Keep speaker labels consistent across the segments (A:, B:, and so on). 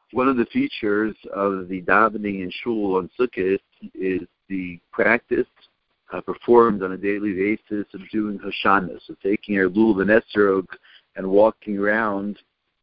A: one of the features of the davening in shul on Sukkot is the practice performed on a daily basis of doing Hoshana, so taking our lulav and esrog and walking around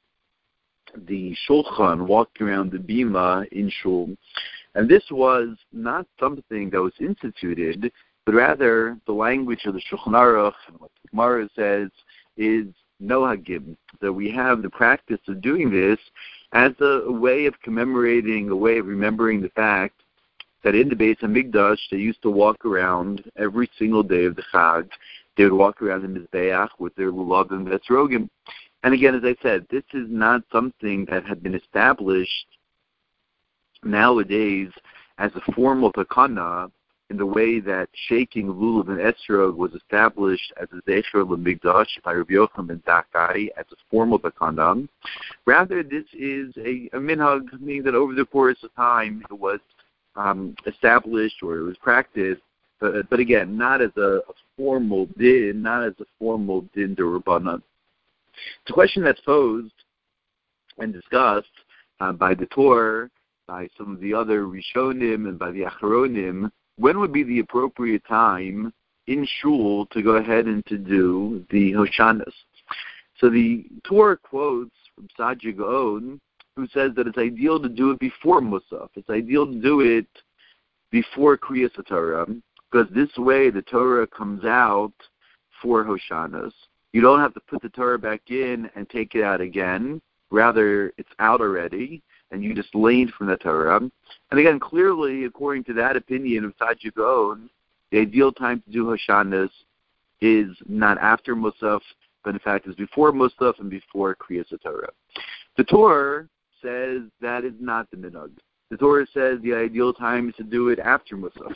A: the shulchan, walking around the bima in shul. And this was not something that was instituted, but rather the language of the Shulchan Aruch, and what the Gemara says, is nohagim, that we have the practice of doing this as a way of commemorating, a way of remembering the fact that in the Beis HaMikdash they used to walk around every single day of the Chag. They would walk around the Mizbeach with their lulav and esrogim. And again, as I said, this is not something that had been established nowadays as a formal takana in the way that shaking lulav and esrog was established as a zecher l'mikdash by Rabbi Yochanan ben Zakkai as a formal takana. Rather, this is a minhag, meaning that over the course of time it was established or it was practiced, but again, not as a formal din, d'Rabbanan. It's a question that's posed and discussed by the Torah, by some of the other Rishonim, and by the Acharonim. When would be the appropriate time in shul to go ahead and to do the Hoshanas? So the Torah quotes from Saadia Gaon, who says that it's ideal to do it before Musaf. It's ideal to do it before Kriyas HaTorah, because this way the Torah comes out for Hoshanas. You don't have to put the Torah back in and take it out again. Rather, it's out already, and you just leaned from the Torah. And again, clearly, according to that opinion of Saadia Gaon, the ideal time to do Hoshanas is not after Musaf, but in fact is before Musaf and before Kriyas HaTorah. The Torah says that is not the minhag. The Torah says the ideal time is to do it after Musaf.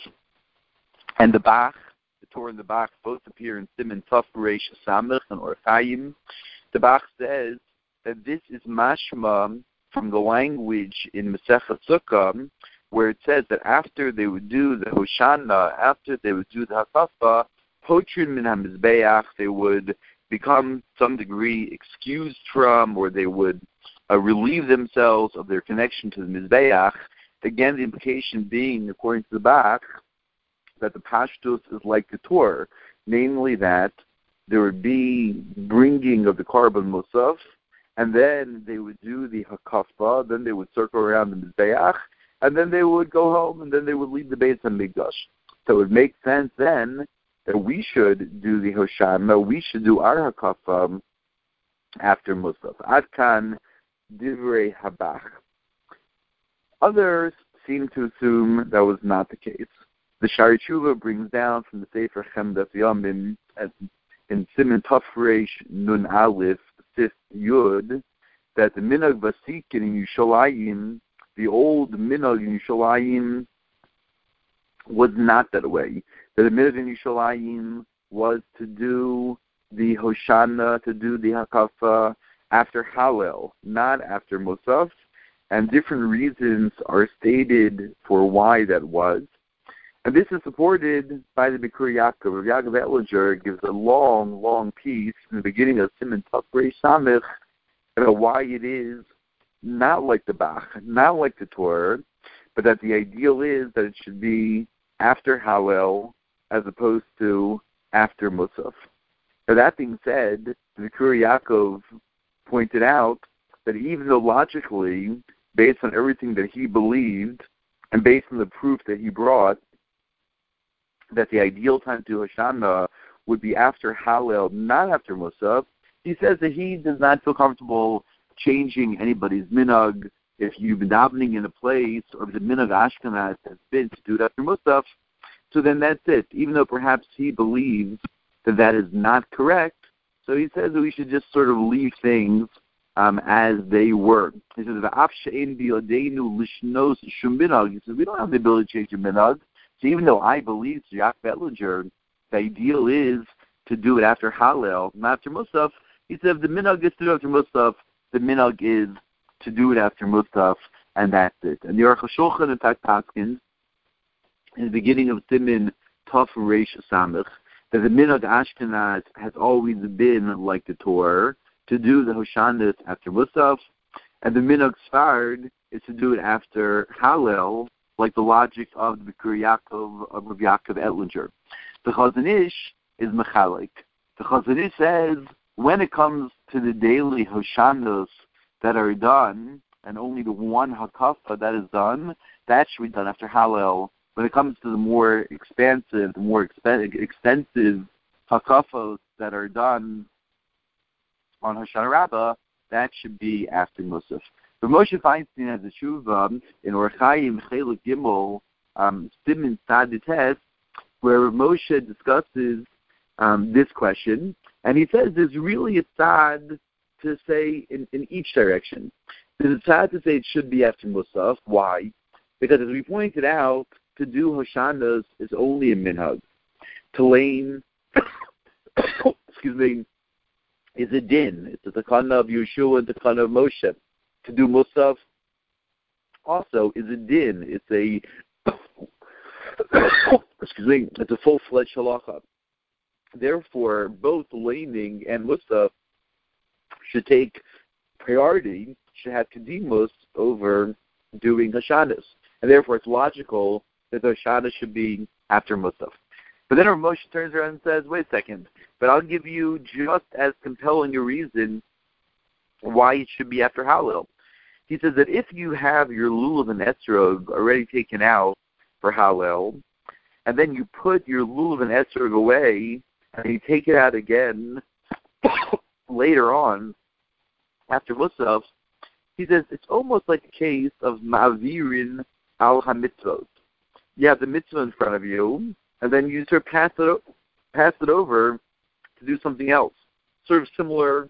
A: And the Bach, the Torah and the Bach both appear in Siman Tov Reish Samech and Or Chaim. The Bach says that this is mashma from the language in Masechet Sukkah, where it says that after they would do the Hoshana, after they would do the Hakafa, Potrin min HaMizbeach, they would become, to some degree, excused from, or they would relieve themselves of their connection to the Mizbeach. Again, the implication being, according to the Bach, that the Pashtus is like the Torah, namely that there would be bringing of the Korban Musaf, and then they would do the Hakafah, then they would circle around the Mizbeach, and then they would go home, and then they would leave the Beis HaMikdash. So it would make sense then that we should do the Hoshana, we should do our Hakafah after Musaf. Adkan Divrei Habach. Others seem to assume that was not the case. The Shari Tshuva brings down from the Sefer Chemdas Yomim in Siman Tov Reish Nun Aleph Sif Yud that the Minhag Vasikin in Yushalayim, the old Minhag in Yushalayim, was not that way. That the Minhag in Yushalayim was to do the Hoshana, to do the Hakafa after Hallel, not after Musaf, and different reasons are stated for why that was. And this is supported by the Bikur Yaakov. Yaakov Etlinger gives a long, long piece in the beginning of Siman Tov Reish Samech about why it is not like the Bach, not like the Torah, but that the ideal is that it should be after Hallel as opposed to after Musaf. Now, that being said, the Bikur Yaakov pointed out that even though logically, based on everything that he believed, and based on the proof that he brought, that the ideal time to do Hoshana would be after Hallel, not after Musaf, he says that he does not feel comfortable changing anybody's minhag. If you've been davening in a place, or if the minhag Ashkenaz has been to do it after Musaf, so then that's it. Even though perhaps he believes that that is not correct, so he says that we should just sort of leave things as they were. He says, he says, we don't have the ability to change your minhag. So even though I believe, Yaakov Etlinger, the ideal is to do it after Hallel, not after Musaf, he said if the minhag is to do it after Musaf, the minhag is to do it after Musaf, and that's it. And the Aruch HaShulchan, in fact, Paskins, in the beginning of Siman Tov Reish Samech, that the minhag Ashkenaz has always been like the Torah, to do the Hoshanas after Musaf, And the minhag Sfard is to do it after Hallel, like the logic of the Bikur Yaakov of Rav Yaakov Ettlinger. The Chazon Ish is mechalik. The Chazon Ish says when it comes to the daily Hoshanos that are done, and only the one hakafa that is done, that should be done after Hallel. When it comes to the more expansive, the more extensive hakafos that are done on Hoshana Rabbah, that should be after Musaf. But Moshe Feinstein has a tshuva in Orach Chaim Chelek Gimel Siman Sadites, where Moshe discusses this question, and he says there's really a tzad to say in each direction. There's a tzad to say it should be after Musaf. Why? Because as we pointed out, to do Hoshanas is only a minhag. To lane, excuse me, is a din. It's a takana of Yeshua and takana of Moshe. To do Musaf also is a din. It's a excuse me, it's a full-fledged halacha. Therefore, both laning and Musaf should take priority, should have kedimus over doing Hashanas. And therefore, it's logical that the Hashanah should be after Musaf. But then Rav Moshe turns around and says, wait a second, but I'll give you just as compelling a reason why it should be after Hallel. He says that if you have your lulav and esrog already taken out for Hallel, and then you put your lulav and esrog away, and you take it out again later on, after Musaf, he says it's almost like a case of ma'avirin al ha-mitzvot. You have the mitzvah in front of you, and then you sort of pass it over to do something else. Sort of similar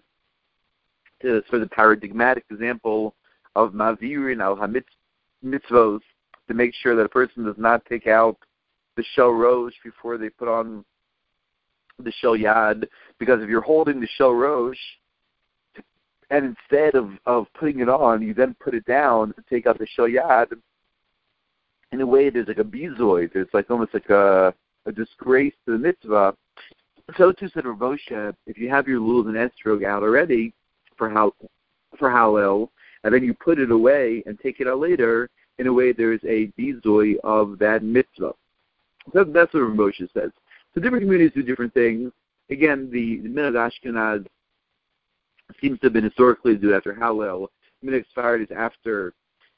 A: to sort of the paradigmatic example of ma'avirin al ha-mitzvot, to make sure that a person does not take out the shel rosh before they put on the shel yad, because if you're holding the shel rosh, and instead of putting it on, you then put it down to take out the shel yad, in a way there's like a bizoid, there's like almost like a disgrace to the mitzvah. So too said Rav Moshe, if you have your lulav and esrog out already for Hallel, and then you put it away and take it out later, in a way there's a bizoid of that mitzvah. So that's what Rav Moshe says. So different communities do different things. Again, the minhag Ashkenaz seems to have been historically to do it after Hallel. Minhag Sfard is after,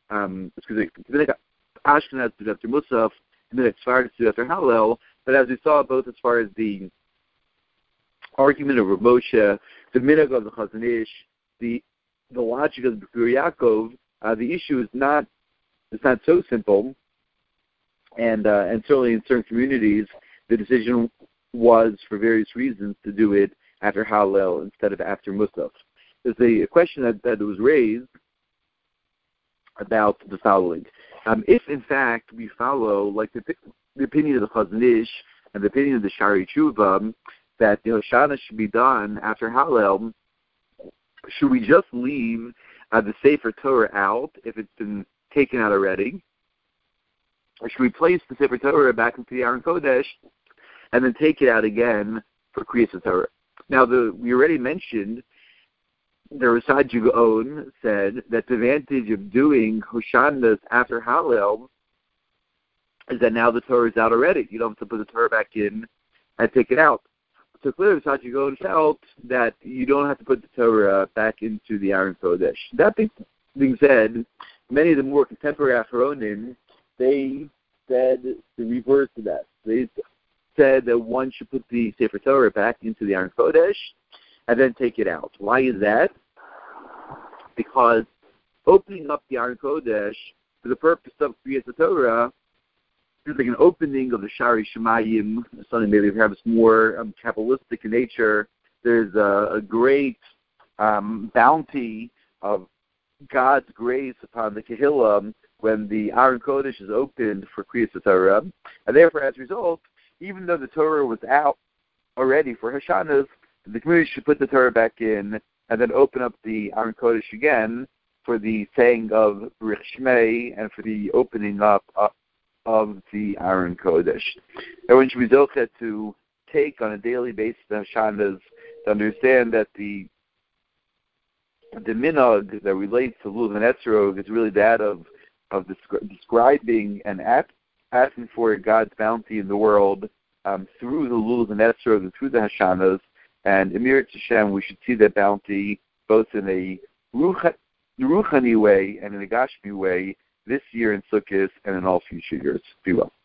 A: minhag Ashkenaz do it after Musaf, minhag Sfard is do it after Hallel. But as we saw, both as far as the argument of Rav Moshe, the minhag of the Chazon Ish, the logic of the Bikur Yaakov, the issue is not so simple, and certainly in certain communities, the decision was, for various reasons, to do it after Hallel instead of after Musaf. There's a question that was raised about the following. If, in fact, we follow like the opinion of the Chazon Ish and the opinion of the Shari Tshuva, that the Hoshana should be done after Hallel, should we just leave the Sefer Torah out if it's been taken out already? Or should we place the Sefer Torah back into the Aron Kodesh and then take it out again for Kriyas Torah? Now, we already mentioned the Rasad Gaon said that the advantage of doing Hoshanas after Hallel is that now the Torah is out already. You don't have to put the Torah back in and take it out. So clearly, Rasad Gaon felt that you don't have to put the Torah back into the Aron Kodesh. That being said, many of the more contemporary Acharonim, they said the reverse of that. They said that one should put the Sefer Torah back into the Aron Kodesh and then take it out. Why is that? Because opening up the Aron Kodesh for the purpose of Kriyas Torah is like an opening of the Shari Shemayim, something maybe perhaps more Kabbalistic in nature. There's a great bounty of God's grace upon the Kehillah when the Aron Kodesh is opened for Kriyas Torah, and therefore, as a result, even though the Torah was out already for Hashanas, the community should put the Torah back in and then open up the Aron Kodesh again for the saying of B'rich Shmei and for the opening up of the Aron Kodesh. Everyone should be zochet to take on a daily basis the Hashanas, to understand that the the minhag that relates to Lulav and Etzrog is really that of describing and asking for God's bounty in the world through the Lulav and Etzrog and through the Hashanas. And Emir Hashem, we should see that bounty both in a Ruchani way and in a Gashmi way this year in Sukkot and in all future years. Be well.